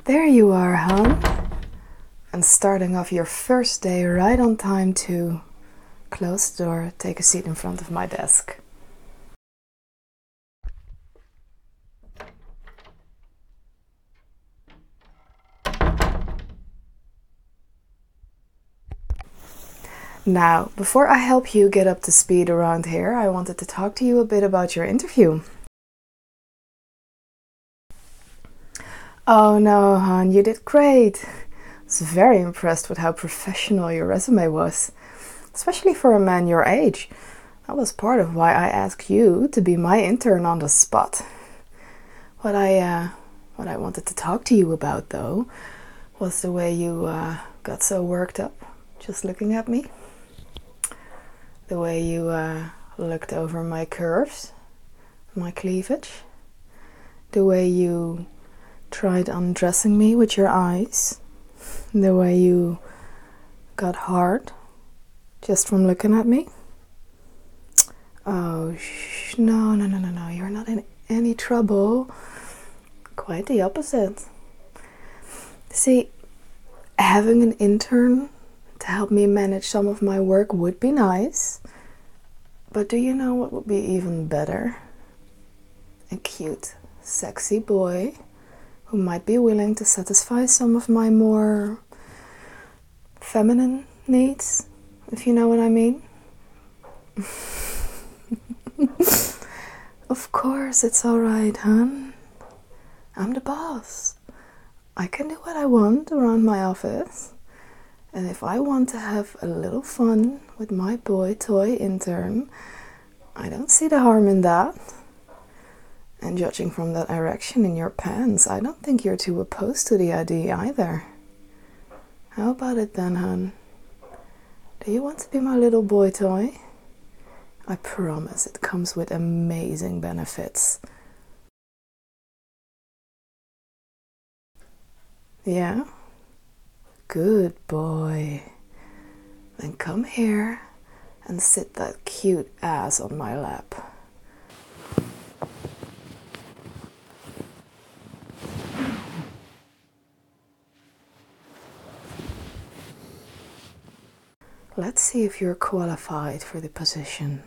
There you are, hon. And starting off your first day right on time too. Close the door, take a seat in front of my desk. Now, before I help you get up to speed around here, I wanted to talk to you a bit about your interview. Oh no, hon, you did great. I was very impressed with how professional your resume was, especially for a man your age. That was part of why I asked you to be my intern on the spot. What I wanted to talk to you about, though, was the way you got so worked up just looking at me. The way you looked over my curves, my cleavage. The way you tried undressing me with your eyes. The way you got hard just from looking at me. Oh, no, you're not in any trouble. Quite the opposite. See, having an intern to help me manage some of my work would be nice. But do you know what would be even better? A cute, sexy boy who might be willing to satisfy some of my more feminine needs, if you know what I mean. Of course, it's alright, hon. I'm the boss. I can do what I want around my office. And if I want to have a little fun with my boy toy intern, I don't see the harm in that. And judging from that erection in your pants, I don't think you're too opposed to the idea either. How about it then, hon? Do you want to be my little boy toy? I promise it comes with amazing benefits. Yeah? Good boy. Then come here and sit that cute ass on my lap. Let's see if you're qualified for the position.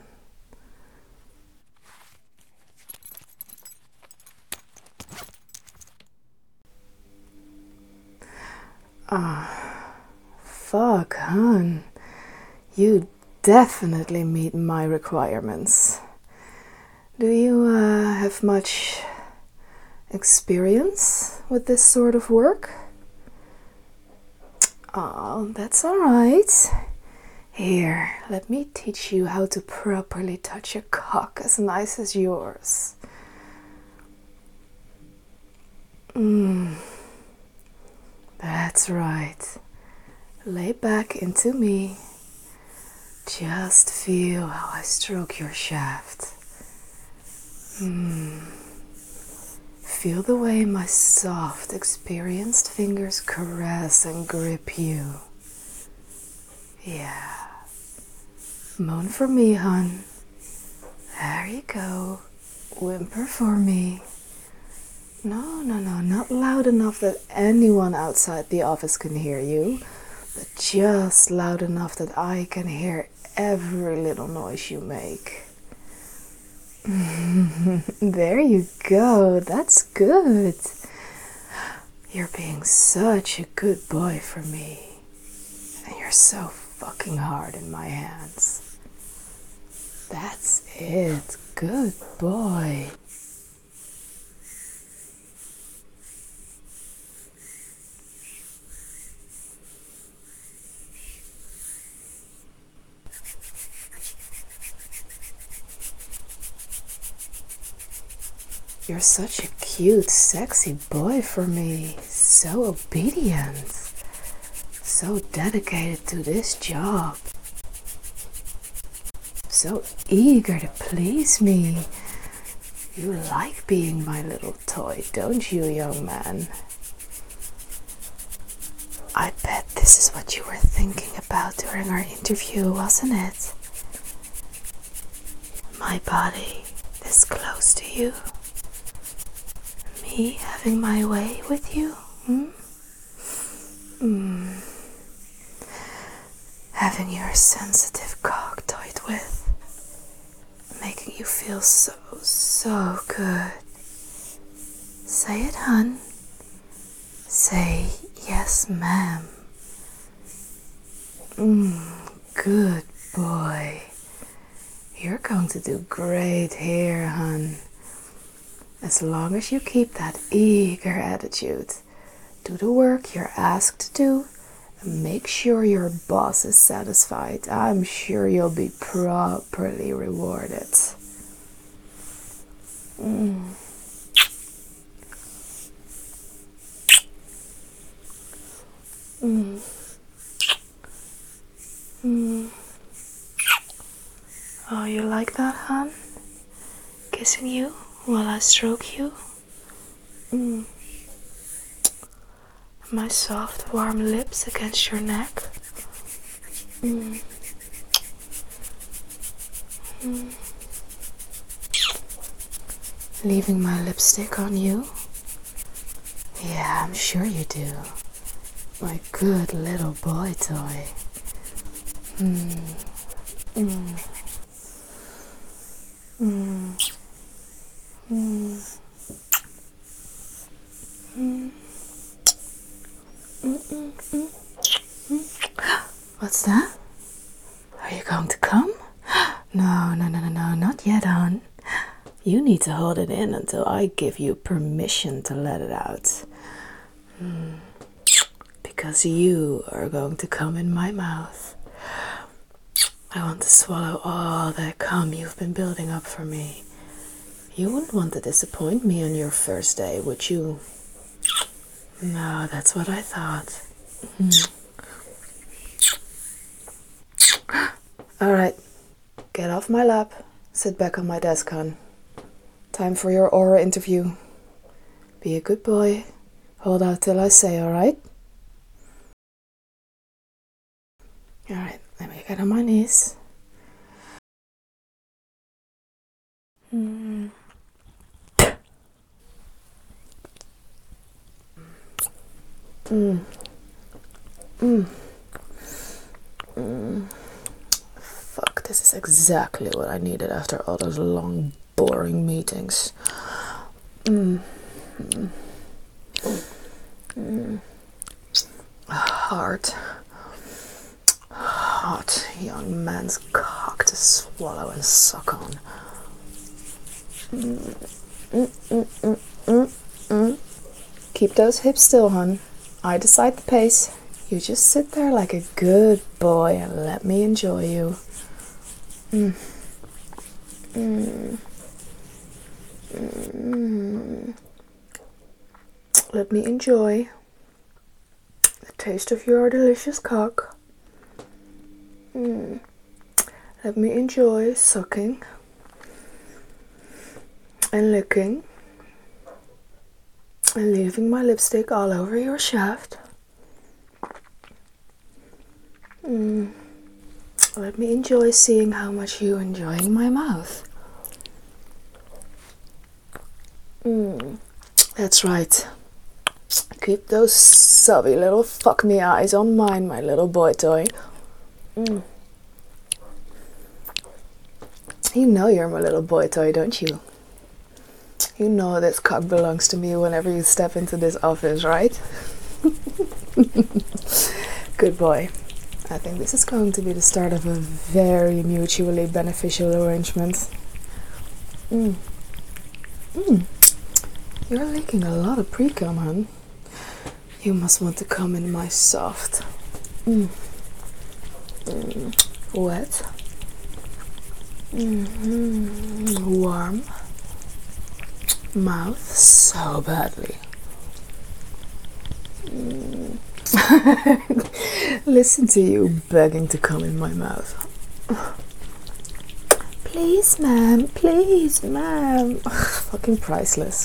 Fuck, hon. You definitely meet my requirements. Do you have much experience with this sort of work? Oh, that's alright. Here, let me teach you how to properly touch a cock as nice as yours. That's right. Lay back into me. Just feel how I stroke your shaft. Feel the way my soft, experienced fingers caress and grip you. Yeah. Moan for me, hon. There you go. Whimper for me. No, not loud enough that anyone outside the office can hear you, but just loud enough that I can hear every little noise you make. There you go. That's good. You're being such a good boy for me. And you're so fucking hard in my hands. That's it. Good boy. You're such a cute, sexy boy for me. So obedient. So dedicated to this job. So eager to please me. You like being my little toy, don't you, young man? I bet this is what you were thinking about during our interview, wasn't it? My body this close to you. Me having my way with you. Hmm? Having your sensitive cock toyed with, making you feel so good. Say it, hun. Say yes, ma'am. Good boy. You're going to do great here, hun. As long as you keep that eager attitude, do the work you're asked to do, and make sure your boss is satisfied. I'm sure you'll be properly rewarded. Oh, you like that, hun? Kissing you while I stroke you? My soft, warm lips against your neck? Leaving my lipstick on you? Yeah, I'm sure you do. My good little boy toy. What's that? Are you going to come? No, not yet, hon. You need to hold it in until I give you permission to let it out. Because you are going to come in my mouth. I want to swallow all that cum you've been building up for me. You wouldn't want to disappoint me on your first day, would you? No, that's what I thought. Alright, get off my lap. Sit back on my desk, hon. Time for your oral interview. Be a good boy. Hold out till I say, alright? Alright, let me get on my knees. Fuck, this is exactly what I needed after all those long, boring meetings. Hot young man's cock to swallow and suck on. Keep those hips still, hon. I decide the pace. You just sit there like a good boy and let me enjoy you. Let me enjoy the taste of your delicious cock. Let me enjoy sucking and licking and leaving my lipstick all over your shaft. Let me enjoy seeing how much you're enjoying my mouth. That's right. Keep those subby little fuck me eyes on mine, my little boy toy. You know you're my little boy toy, don't you? You know this cock belongs to me whenever you step into this office, right? Good boy. I think this is going to be the start of a very mutually beneficial arrangement. You're leaking a lot of pre-cum, hon. You must want to come in my soft, wet, warm mouth so badly. Listen to you begging to come in my mouth. Please, ma'am. Please, ma'am. Fucking priceless.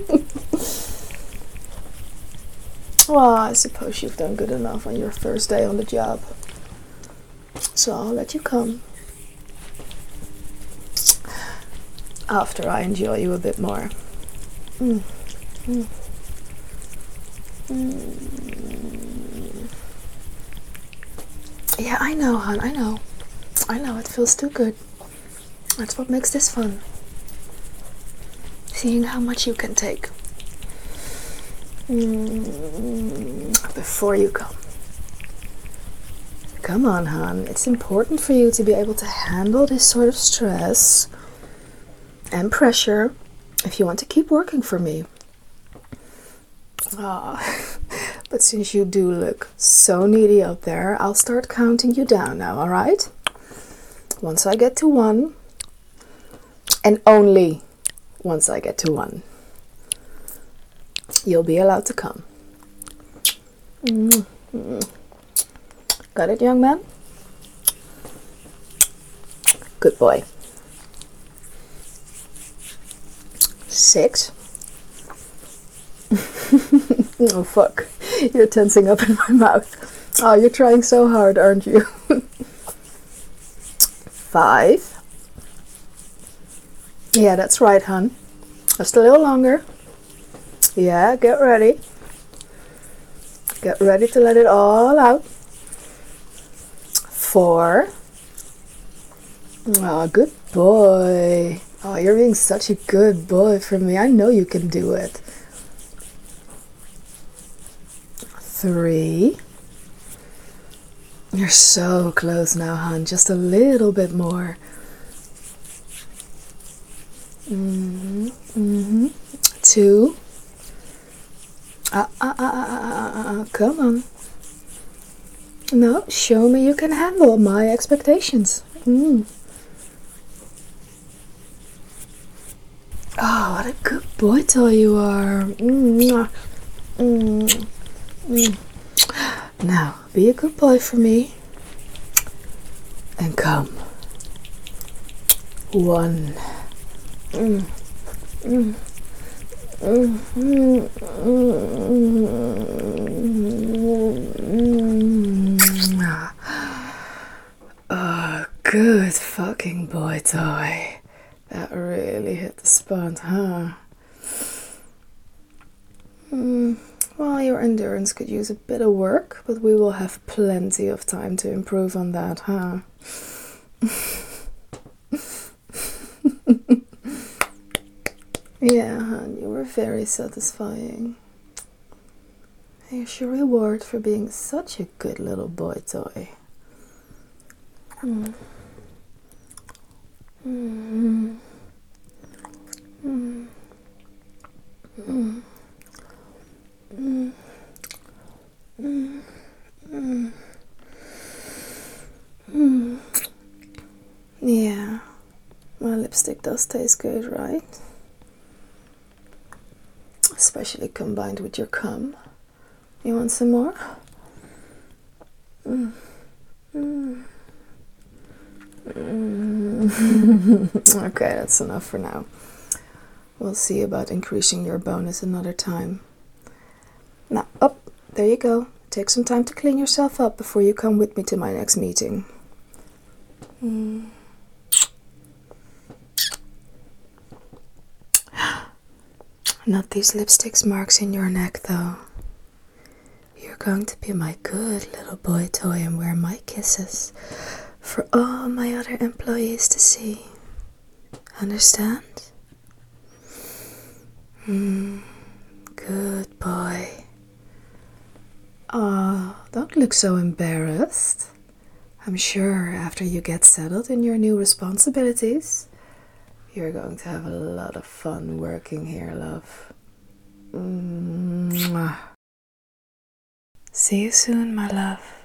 Well, I suppose you've done good enough on your first day on the job. So I'll let you come. After I enjoy you a bit more. Yeah, I know, hon, I know. I know, it feels too good. That's what makes this fun. Seeing how much you can take. Before you come. Come on, hon. It's important for you to be able to handle this sort of stress and pressure if you want to keep working for me. But since you do look so needy out there, I'll start counting you down now, alright? Once I get to 1, and only once I get to 1, you'll be allowed to come. Got it, young man? Good boy. 6. Oh fuck, you're tensing up in my mouth. Oh, you're trying so hard, aren't you? 5. Yeah, that's right, hon. Just a little longer. Yeah, get ready. Get ready to let it all out. 4. Oh, good boy. Oh, you're being such a good boy for me. I know you can do it. 3. You're so close now, hon. Just a little bit more. 2. Come on. No, show me you can handle my expectations. Oh, what a good boy toy you are. Now, be a good boy for me. And come. 1. Oh, good fucking boy toy. That really hit the spot, huh? Well, your endurance could use a bit of work, but we will have plenty of time to improve on that, huh? Yeah, hon, you were very satisfying. Here's your reward for being such a good little boy toy. Yeah, my lipstick does taste good, right? Especially combined with your cum. You want some more? Okay, that's enough for now. We'll see about increasing your bonus another time. Now, up, there you go. Take some time to clean yourself up before you come with me to my next meeting. Not these lipstick marks in your neck, though. You're going to be my good little boy toy and wear my kisses for all my other employees to see. Understand? Good boy. Oh, don't look so embarrassed. I'm sure after you get settled in your new responsibilities, you're going to have a lot of fun working here, love. See you soon, my love.